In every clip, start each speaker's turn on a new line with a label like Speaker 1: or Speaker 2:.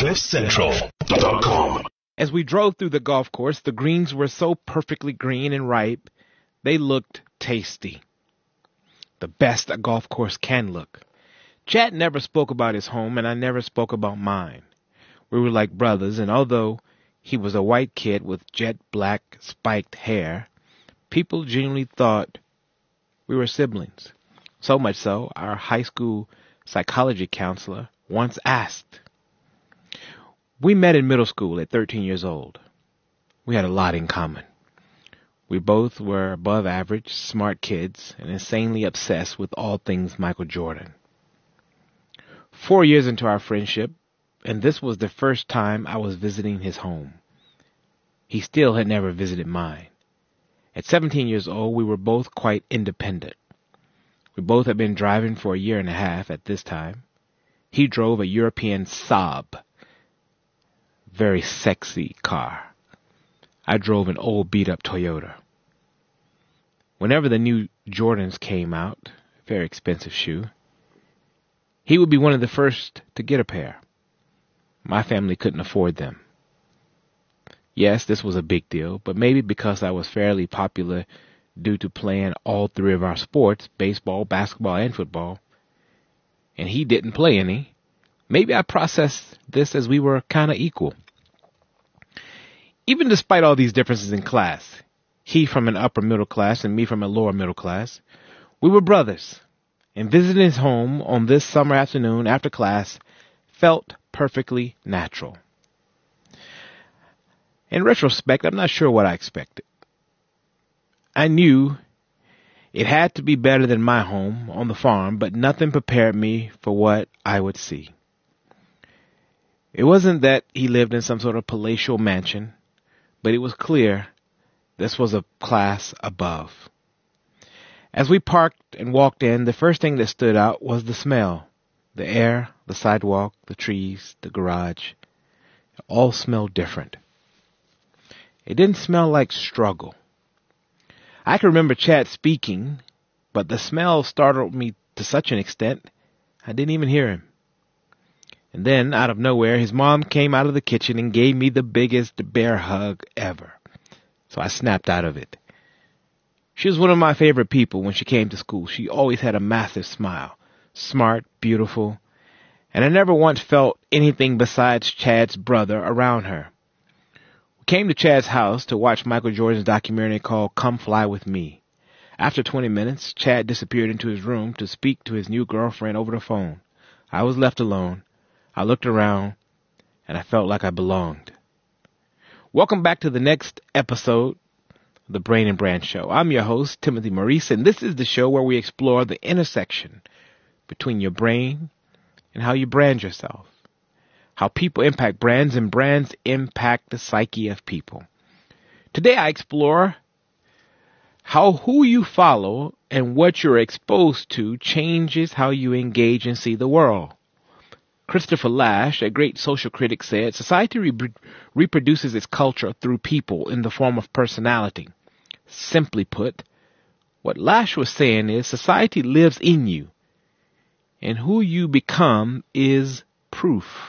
Speaker 1: CliffCentral.com.
Speaker 2: As we drove through the golf course, the greens were so perfectly green and ripe, they looked tasty. The best a golf course can look. Chad never spoke about his home, and I never spoke about mine. We were like brothers, and although he was a white kid with jet black spiked hair, people genuinely thought we were siblings. So much so, our high school psychology counselor once asked. We met in middle school at 13 years old. We had a lot in common. We both were above average, smart kids, and insanely obsessed with all things Michael Jordan. 4 years into our friendship, and this was the first time I was visiting his home. He still had never visited mine. At 17 years old, we were both quite independent. We both had been driving for a year and a half at this time. He drove a European Saab, very sexy car. I drove an old beat-up Toyota. Whenever the new Jordans came out, very expensive shoe, he would be one of the first to get a pair. My family couldn't afford them. Yes, this was a big deal, but maybe because I was fairly popular due to playing all three of our sports, baseball, basketball, and football, and he didn't play any, maybe I processed this as we were kind of equal. Even despite all these differences in class, he from an upper middle class and me from a lower middle class, we were brothers, and visiting his home on this summer afternoon after class felt perfectly natural. In retrospect, I'm not sure what I expected. I knew it had to be better than my home on the farm, but nothing prepared me for what I would see. It wasn't that he lived in some sort of palatial mansion, but it was clear this was a class above. As we parked and walked in, the first thing that stood out was the smell. The air, the sidewalk, the trees, the garage. It all smelled different. It didn't smell like struggle. I can remember Chad speaking, but the smell startled me to such an extent I didn't even hear him. And then, out of nowhere, his mom came out of the kitchen and gave me the biggest bear hug ever. So I snapped out of it. She was one of my favorite people when she came to school. She always had a massive smile. Smart, beautiful, and I never once felt anything besides Chad's brother around her. We came to Chad's house to watch Michael Jordan's documentary called Come Fly With Me. After 20 minutes, Chad disappeared into his room to speak to his new girlfriend over the phone. I was left alone. I looked around, and I felt like I belonged. Welcome back to the next episode of the Brain and Brand Show. I'm your host, Timothy Maurice, and this is the show where we explore the intersection between your brain and how you brand yourself. How people impact brands and brands impact the psyche of people. Today I explore how who you follow and what you're exposed to changes how you engage and see the world. Christopher Lasch, a great social critic, said, society reproduces its culture through people in the form of personality. Simply put, what Lasch was saying is society lives in you, and who you become is proof.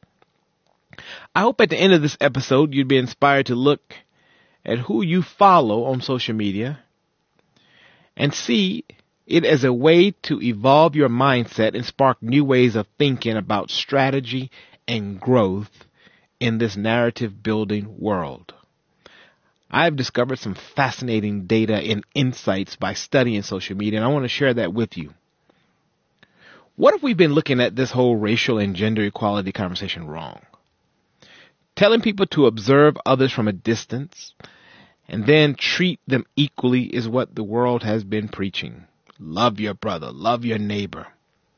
Speaker 2: I hope at the end of this episode you'd be inspired to look at who you follow on social media and see it as a way to evolve your mindset and spark new ways of thinking about strategy and growth in this narrative-building world. I've discovered some fascinating data and insights by studying social media, and I want to share that with you. What if we've been looking at this whole racial and gender equality conversation wrong? Telling people to observe others from a distance and then treat them equally is what the world has been preaching. Love your brother, love your neighbor.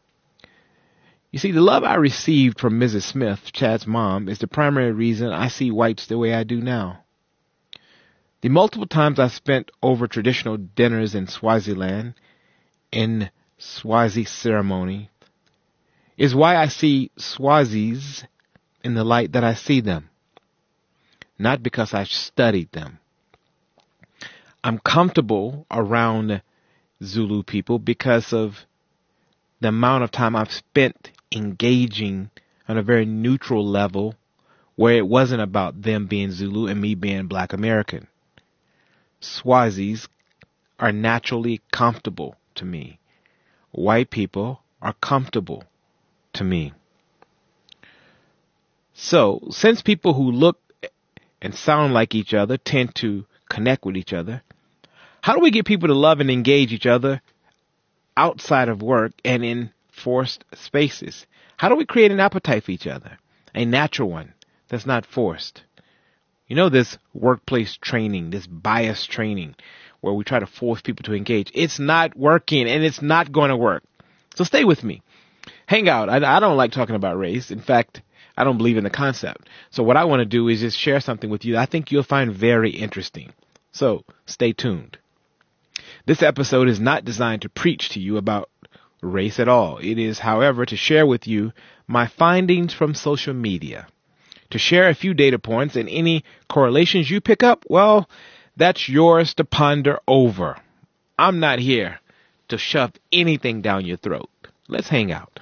Speaker 2: You see, the love I received from Mrs. Smith, Chad's mom, is the primary reason I see whites the way I do now. The multiple times I spent over traditional dinners in Swaziland, in Swazi ceremony, is why I see Swazis in the light that I see them, not because I've studied them. I'm comfortable around Zulu people because of the amount of time I've spent engaging on a very neutral level where it wasn't about them being Zulu and me being Black American. Swazis are naturally comfortable to me. White people are comfortable to me. So, since people who look and sound like each other tend to connect with each other, how do we get people to love and engage each other outside of work and in forced spaces? How do we create an appetite for each other? A natural one that's not forced. You know, this workplace training, this bias training where we try to force people to engage. It's not working and it's not going to work. So stay with me. Hang out. I don't like talking about race. In fact, I don't believe in the concept. So what I want to do is just share something with you that I think you'll find very interesting. So stay tuned. This episode is not designed to preach to you about race at all. It is, however, to share with you my findings from social media. To share a few data points, and any correlations you pick up, well, that's yours to ponder over. I'm not here to shove anything down your throat. Let's hang out.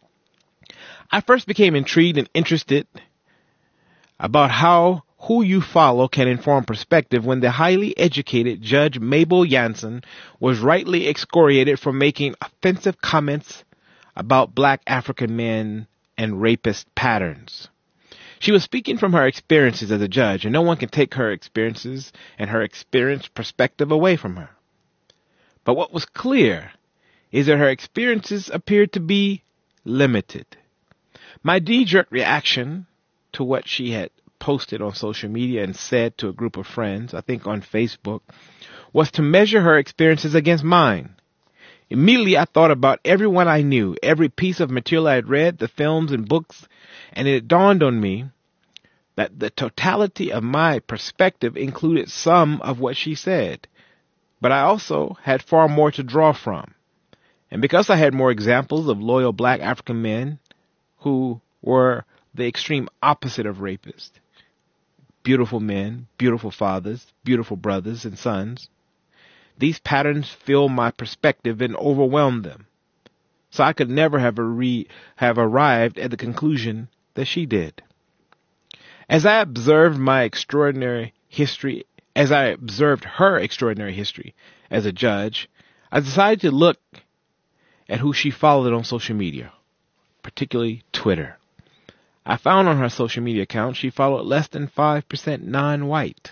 Speaker 2: I first became intrigued and interested about how who you follow can inform perspective when the highly educated Judge Mabel Jansen was rightly excoriated for making offensive comments about Black African men and rapist patterns. She was speaking from her experiences as a judge, and no one can take her experiences and her experienced perspective away from her. But what was clear is that her experiences appeared to be limited. My knee-jerk reaction to what she had posted on social media and said to a group of friends, I think on Facebook, was to measure her experiences against mine. Immediately I thought about everyone I knew, every piece of material I had read, the films and books, and it dawned on me that the totality of my perspective included some of what she said. But I also had far more to draw from. And because I had more examples of loyal Black African men who were the extreme opposite of rapists, beautiful men, beautiful fathers, beautiful brothers and sons, these patterns filled my perspective and overwhelmed them. So I could never have arrived at the conclusion that she did. As I observed her extraordinary history as a judge, I decided to look at who she followed on social media, particularly Twitter. I found on her social media account she followed less than 5% non-white.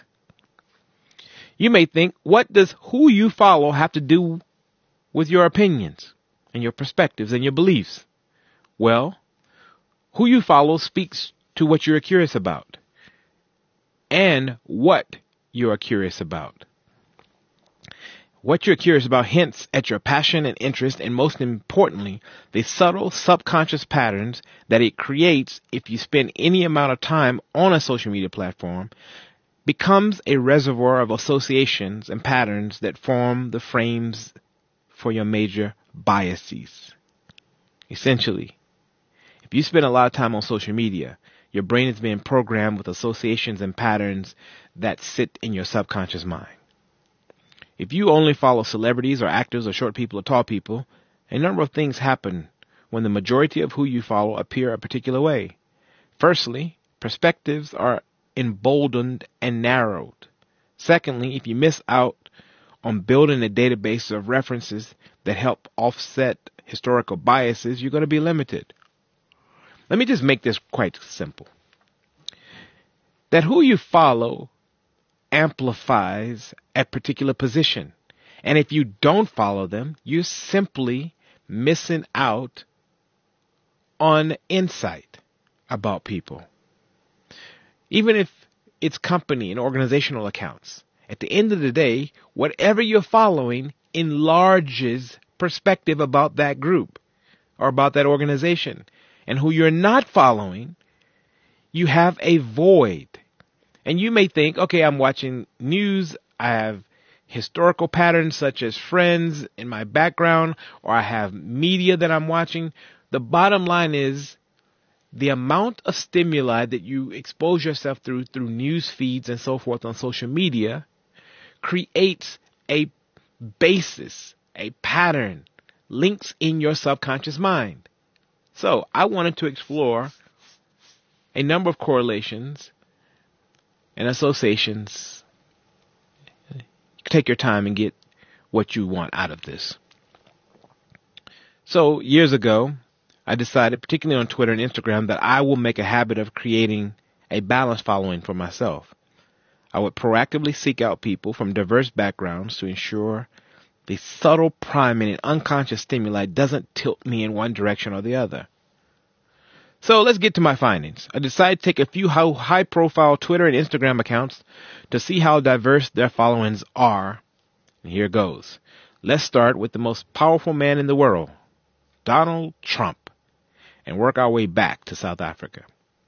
Speaker 2: You may think, what does who you follow have to do with your opinions and your perspectives and your beliefs? Well, who you follow speaks to what you're curious about and what you are curious about. What you're curious about hints at your passion and interest, and most importantly, the subtle subconscious patterns that it creates if you spend any amount of time on a social media platform becomes a reservoir of associations and patterns that form the frames for your major biases. Essentially, if you spend a lot of time on social media, your brain is being programmed with associations and patterns that sit in your subconscious mind. If you only follow celebrities or actors or short people or tall people, a number of things happen when the majority of who you follow appear a particular way. Firstly, perspectives are emboldened and narrowed. Secondly, if you miss out on building a database of references that help offset historical biases, you're going to be limited. Let me just make this quite simple. That who you follow amplifies a particular position. And if you don't follow them, you're simply missing out on insight about people. Even if it's company and organizational accounts, at the end of the day, whatever you're following enlarges perspective about that group or about that organization. And who you're not following, you have a void. And you may think, okay, I'm watching news, I have historical patterns such as Friends in my background, or I have media that I'm watching. The bottom line is the amount of stimuli that you expose yourself through news feeds and so forth on social media creates a basis, a pattern, links in your subconscious mind. So I wanted to explore a number of correlations and associations. Take your time and get what you want out of this. So years ago, I decided, particularly on Twitter and Instagram, that I will make a habit of creating a balanced following for myself. I would proactively seek out people from diverse backgrounds to ensure the subtle priming and unconscious stimuli doesn't tilt me in one direction or the other. So let's get to my findings. I decided to take a few high-profile Twitter and Instagram accounts to see how diverse their followings are. And here goes. Let's start with the most powerful man in the world, Donald Trump, and work our way back to South Africa.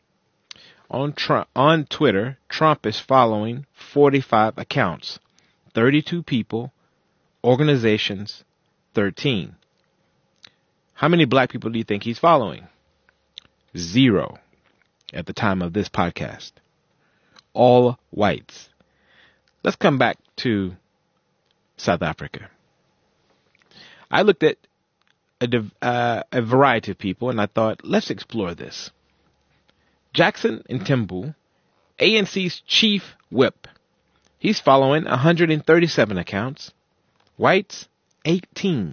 Speaker 2: On Twitter, Trump is following 45 accounts, 32 people, organizations, 13. How many black people do you think he's following? 0 at the time of this podcast. All whites. Let's come back to South Africa. I looked at a variety of people and I thought, let's explore this. Jackson Mthembu, ANC's chief whip. He's following 137 accounts. Whites, 18.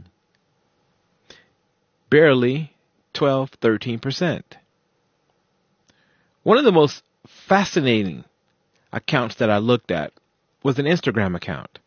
Speaker 2: Barely 13%. One of the most fascinating accounts that I looked at was an Instagram account.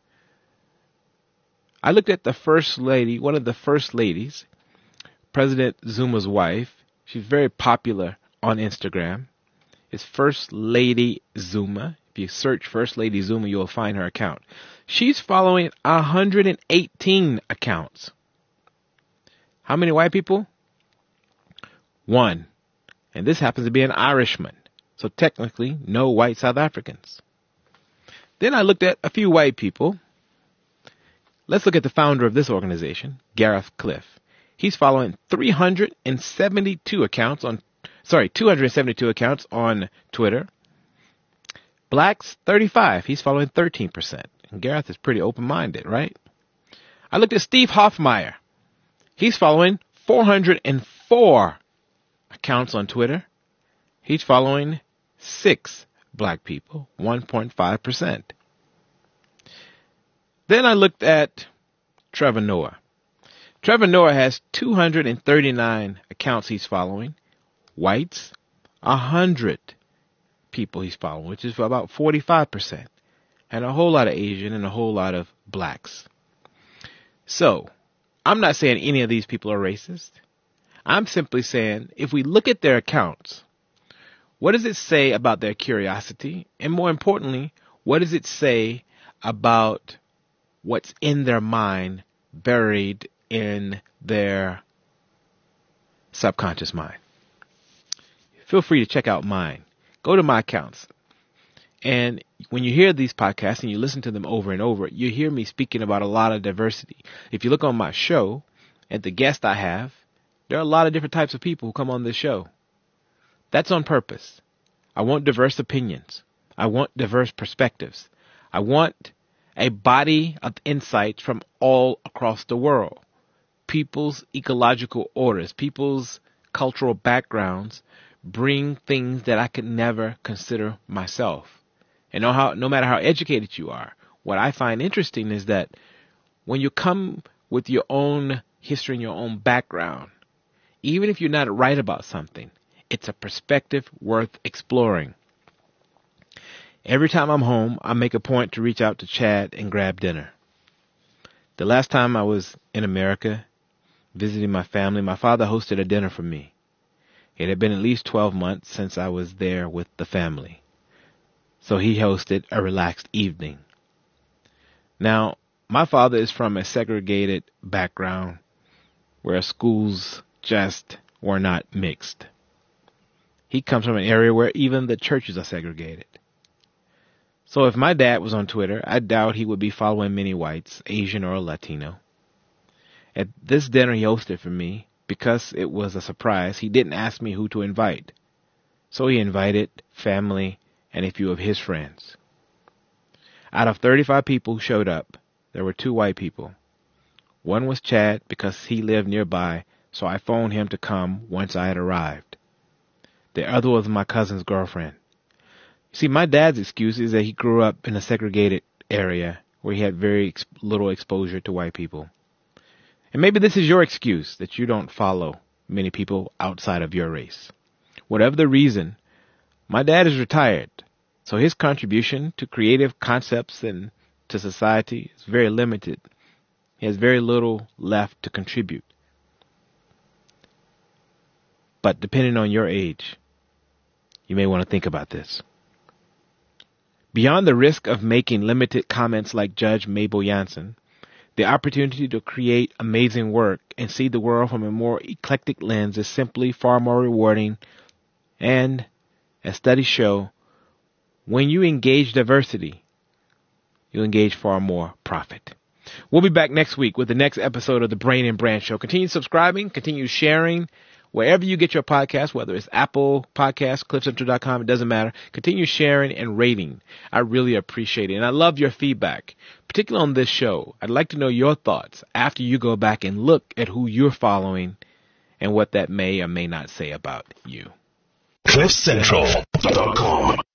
Speaker 2: I looked at the first lady, one of the first ladies, President Zuma's wife. She's very popular on Instagram. It's First Lady Zuma. If you search First Lady Zuma, you'll find her account. She's following 118 accounts. How many white people? 1. And this happens to be an Irishman. So technically, no white South Africans. Then I looked at a few white people. Let's look at the founder of this organization, Gareth Cliff. He's following 272 accounts on Twitter. Blacks, 35. He's following 13%. And Gareth is pretty open-minded, right? I looked at Steve Hoffmeyer. He's following 404 accounts on Twitter. He's following 6 black people, 1.5%. Then I looked at Trevor Noah. Trevor Noah has 239 accounts he's following. Whites, 100 people he's following, which is about 45%. And a whole lot of Asian and a whole lot of blacks. So, I'm not saying any of these people are racist. I'm simply saying if we look at their accounts, what does it say about their curiosity? And more importantly, what does it say about what's in their mind, buried in their subconscious mind? Feel free to check out mine. Go to my accounts. And when you hear these podcasts and you listen to them over and over, you hear me speaking about a lot of diversity. If you look on my show at the guest I have, there are a lot of different types of people who come on this show. That's on purpose. I want diverse opinions. I want diverse perspectives. I want a body of insights from all across the world. People's ecological orders, people's cultural backgrounds bring things that I could never consider myself. And no matter how educated you are, what I find interesting is that when you come with your own history and your own background, even if you're not right about something, it's a perspective worth exploring. Every time I'm home, I make a point to reach out to Chad and grab dinner. The last time I was in America, visiting my family, my father hosted a dinner for me. It had been at least 12 months since I was there with the family. So he hosted a relaxed evening. Now, my father is from a segregated background where schools just were not mixed. He comes from an area where even the churches are segregated. So if my dad was on Twitter, I doubt he would be following many whites, Asian or Latino. At this dinner he hosted for me, because it was a surprise, he didn't ask me who to invite. So he invited family and a few of his friends. Out of 35 people who showed up, there were 2 white people. One was Chad because he lived nearby, so I phoned him to come once I had arrived. The other was my cousin's girlfriend. See, my dad's excuse is that he grew up in a segregated area where he had very little exposure to white people. And maybe this is your excuse that you don't follow many people outside of your race. Whatever the reason, my dad is retired, so his contribution to creative concepts and to society is very limited. He has very little left to contribute. But depending on your age, you may want to think about this. Beyond the risk of making limited comments like Judge Mabel Jansen, the opportunity to create amazing work and see the world from a more eclectic lens is simply far more rewarding. And, as studies show, when you engage diversity, you engage far more profit. We'll be back next week with the next episode of the Brain and Brand Show. Continue subscribing, continue sharing, wherever you get your podcast, whether it's Apple Podcasts, CliffCentral.com, it doesn't matter. Continue sharing and rating. I really appreciate it. And I love your feedback, particularly on this show. I'd like to know your thoughts after you go back and look at who you're following and what that may or may not say about you.
Speaker 1: CliffCentral.com